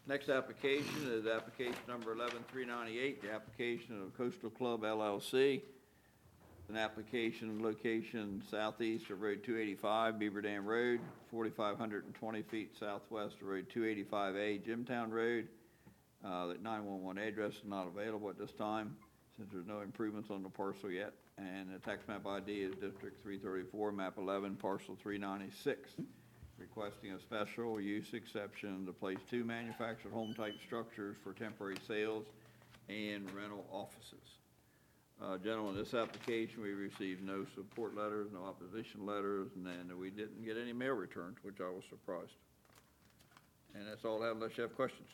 Next application is application number 11398, the application of Coastal Club LLC. An application location southeast of Road 285, Beaver Dam Road, 4,520 feet southwest of Road 285A, Jimtown Road. That 911 address is not available at this time since there's no improvements on the parcel yet. And the tax map ID is District 334, map 11, parcel 396. Requesting a special use exception to place 2 manufactured home type structures for temporary sales and rental offices. Gentlemen, this application, we received no support letters, no opposition letters, and then we didn't get any mail returns, which I was surprised. And that's all I have unless you have questions.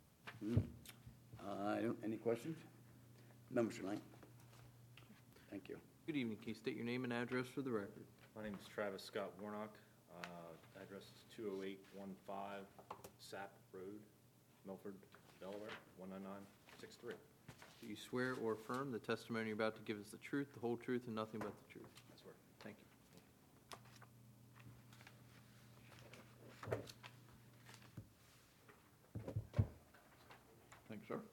Any questions? No, Mr. Lang. Thank you. Good evening. Can you state your name and address for the record? My name is Travis Scott Warnock. Address is 20815 Sap Road, Milford, Delaware, 19963. Do you swear or affirm the testimony you're about to give is the truth, the whole truth, and nothing but the truth? I swear. Thank you. Thanks, sir.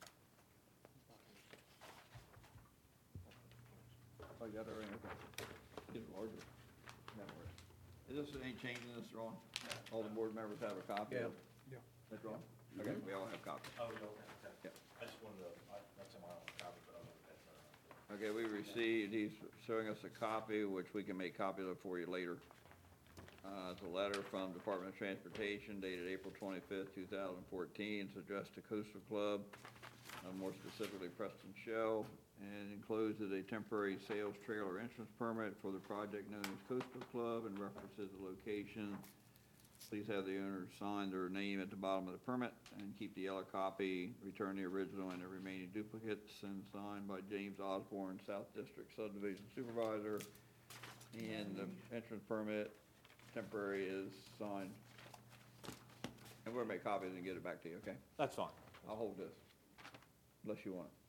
Oh, you got it right, okay. Get it larger. That works. Is this any changing this, Ron? All the board members have a copy of it? Yeah. That's Ron? Okay, we all have copies. Oh, okay. Yeah. I just wanted to, that's in my own copy, but I'm going to pass that around. Okay, we received, he's showing us a copy, which we can make copies of for you later. It's a letter from Department of Transportation dated April 25th, 2014. It's addressed to Coastal Club, more specifically Preston Shell, and encloses a temporary sales trailer entrance permit for the project known as Coastal Club and references the location. Please have the owner sign their name at the bottom of the permit and keep the yellow copy, return the original and the remaining duplicates, and signed by James Osborne, South District Subdivision Supervisor. And the entrance permit temporary is signed. And we'll make copies and get it back to you, okay? That's fine. I'll hold this, unless you want it.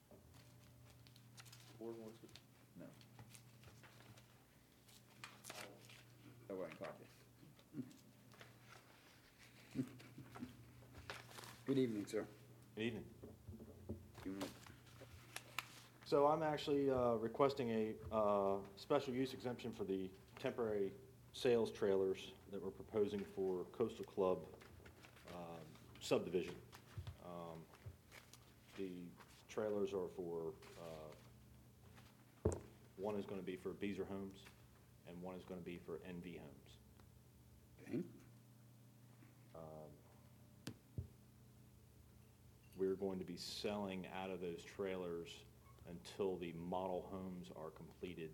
Board wants it? No. Go ahead and copy. Good evening, sir. Good evening. So I'm actually requesting a special use exemption for the temporary sales trailers that we're proposing for Coastal Club subdivision. The trailers are for, one is going to be for Beazer Homes, and one is going to be for NV Homes. Okay. We're going to be selling out of those trailers until the model homes are completed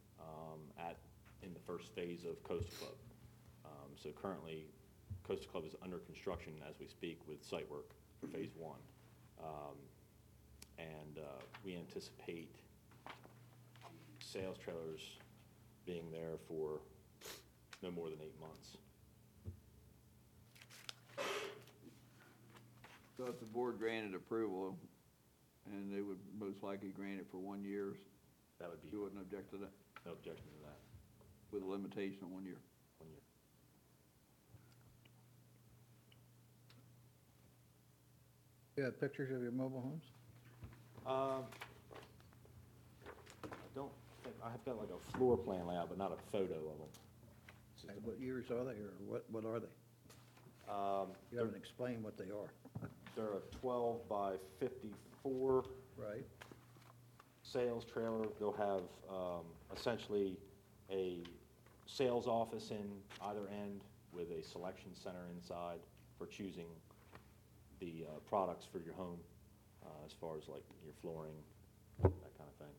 in the first phase of Coastal Club. So currently, Coastal Club is under construction as we speak with site work for phase 1. And we anticipate sales trailers being there for no more than 8 months. So if the board granted approval, and they would most likely grant it for 1 year, That would be you wouldn't object to that, no objection to that. with a limitation of 1 year? 1 year. You have pictures of your mobile homes? I don't think, I have got like a floor plan layout, but not a photo of them. It's just And what years are they, or what are they? You haven't explained what they are. They're a 12 by 54 Right. sales trailer. They'll have essentially a sales office in either end with a selection center inside for choosing the products for your home, as far as like your flooring, that kind of thing.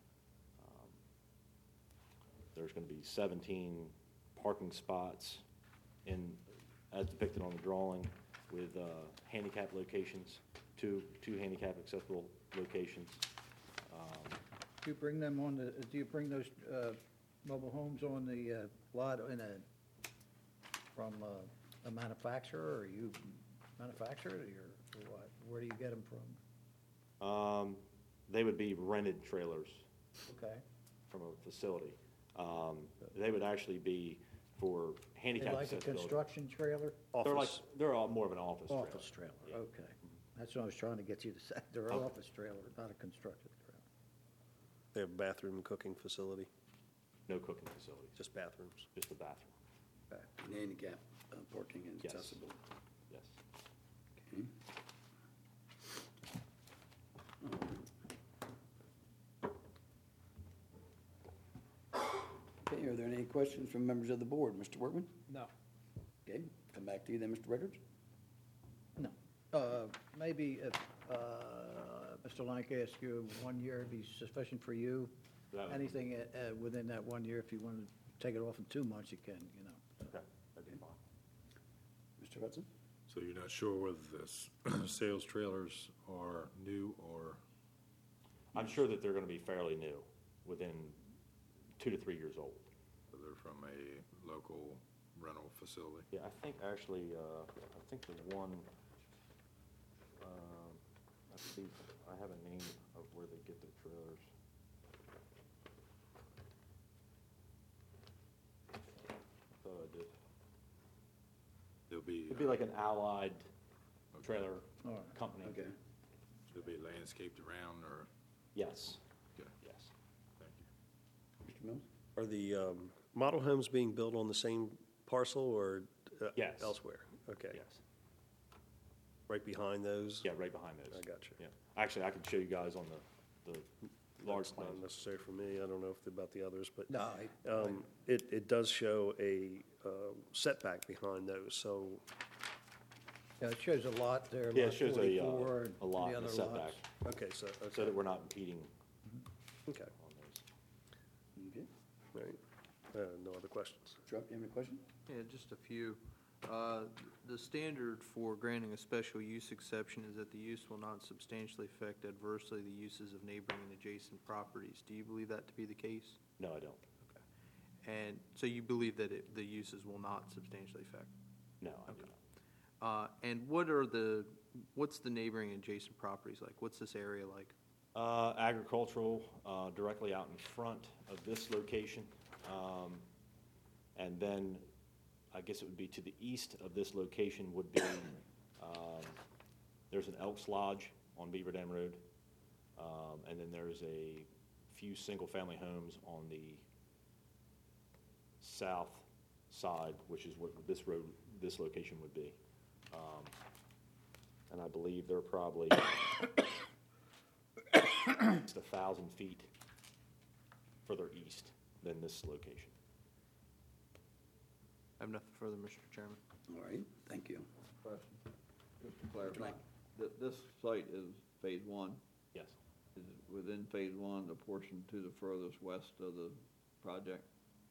There's going to be 17 parking spots in, as depicted on the drawing, with handicap locations, two handicap accessible locations. Do you bring them on the, do you bring those mobile homes on the lot from a manufacturer, or you manufacture it, or what? Where do you get them from? They would be rented trailers Okay. from a facility. They would actually be for They handicap like a accessibility. construction trailer? They're like, Office. they're all more of an office trailer. Office trailer, Yeah. okay. That's what I was trying to get you to say. They're an Okay. office trailer, not a constructed trailer. They have bathroom and cooking facility, No cooking facilities, just bathrooms. just a bathroom. Okay. And handicap parking and Yes. accessible. Yes. Okay. Okay, are there any questions from members of the board? Mr. Workman? No. Okay, come back to you then, Mr. Richards. No. Maybe if Mr. Lank asked you 1 year would be sufficient for you? That would- Anything within that 1 year, if you want to take it off in 2 months, you can, you know. Okay, that'd be fine. Mr. Hudson? So you're not sure whether the sales trailers are new or, I'm sure that they're gonna be fairly new, within 2 to 3 years old. they're from a local rental facility? Yeah, I think actually, I think the one, I see, I have a name of where they get their trailers. I thought I did. There'll be, It'd be like an allied trailer All right. company. Okay. there'll be landscaped around or, Yes, okay, yes. thank you. Mr. Mills? Are the model homes being built on the same parcel or Yes. elsewhere? Okay, Yes. right behind those? Yeah, right behind those. I got you. Yeah. Actually, I can show you guys on the large That's not plans. necessary for me, I don't know if about the others, but No, it does show a setback behind those, so, yeah, it shows a lot there, Yeah, lot it shows 44 and a lot the and a other setback, lots. okay, so, so okay, that we're not impeding okay, on those. Okay. all right. No other questions? Truck, you have any questions? Yeah, just a few. The standard for granting a special use exception is that the use will not substantially affect adversely the uses of neighboring and adjacent properties. Do you believe that to be the case? No, I don't. And so you believe that the uses will not substantially affect? No, I do not. And what's the neighboring and adjacent properties like? What's this area like? Agricultural, directly out in front of this location. And then, I guess it would be to the east of this location would be, there's an Elks Lodge on Beaver Dam Road. And then there's a few single-family homes on the south side, which is what this location would be. And I believe they're probably it's 1,000 feet further east than this location. I have nothing further, Mr. Chairman. All right, thank you. Question, just to clarify, Blank. this site is phase one. Yes. Is it within phase one, the portion to the furthest west of the project?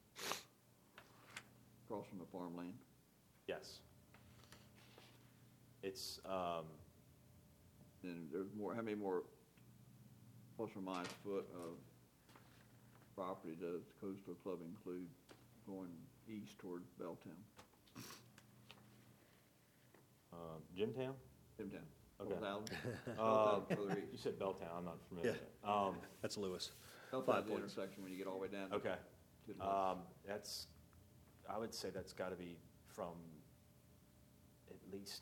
Across from the farmland? Yes. It's, And there's more, how many more plus or minus foot of property does Coastal Club include going east toward Belltown, Jimtown? Timtown? Okay. 12,000? Uh, 12,000 further You east. said Belltown, I'm not familiar with Yeah. it. That's Lewis. Belltown's 5 the points. intersection when you get all the way down. Okay. To the west. That's, I would say that's gotta be from at least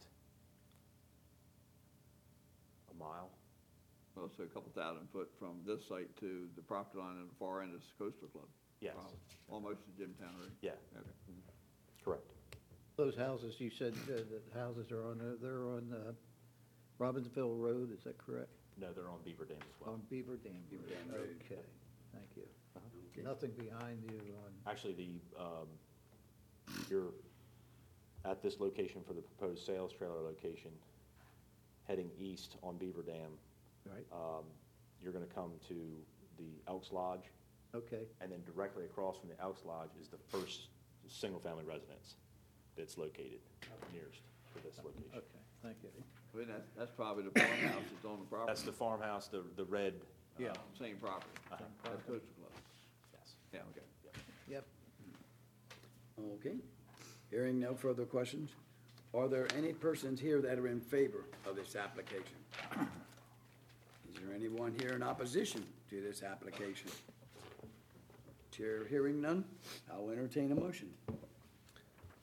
a mile. Well, so a couple thousand foot from this site to the property line on the far end is Coastal Club. Yes. Probably. Almost to Jimtown Road. Yeah, Okay. correct. Those houses, you said the houses are on, they're on Robbinsville Road, is that correct? No, they're on Beaver Dam as well. On Beaver Dam Beaver Road. Dam Road. Okay, thank you. Okay. Nothing behind you on, Actually, you're at this location for the proposed sales trailer location, heading east on Beaver Dam. right? You're gonna come to the Elks Lodge, Okay, and then directly across from the Elks Lodge is the first single-family residence that's located nearest to this location. okay, thank you. I mean, that's probably the farmhouse that's on the property. That's the farmhouse, the red. Yeah. Same property. Uh-huh. That's Coastal Club. Yes. Yeah, okay. Yep. Okay. Hearing no further questions, are there any persons here that are in favor of this application? Is there anyone here in opposition to this application? Chair hearing none, I'll entertain a motion.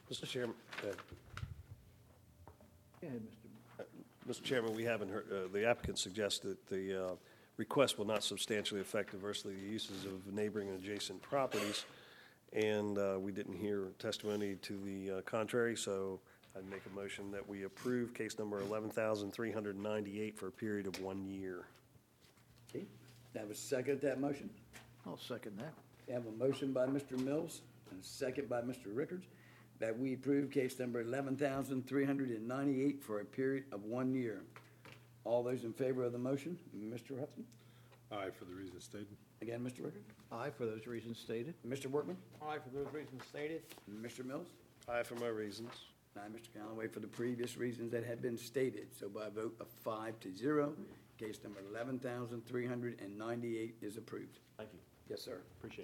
Mr. Chairman, Go ahead, Mr. Mr. Chairman, we haven't heard, the applicant suggests that the request will not substantially affect adversely the uses of neighboring and adjacent properties, and we didn't hear testimony to the contrary, so I'd make a motion that we approve case number 11,398 for a period of 1 year. Okay, that was second, that motion? I'll second that. We have a motion by Mr. Mills and a second by Mr. Rickards that we approve case number 11,398 for a period of 1 year. All those in favor of the motion, Mr. Hudson? Aye, for the reasons stated. Again, Mr. Rickards? Aye, for those reasons stated. Mr. Workman? Aye, for those reasons stated. Mr. Mills? Aye for my reasons. And I, Mr. Callaway, for the previous reasons that had been stated. So by a vote of 5-0, case number 11,398 is approved. Thank you. Yes, sir. Appreciate it.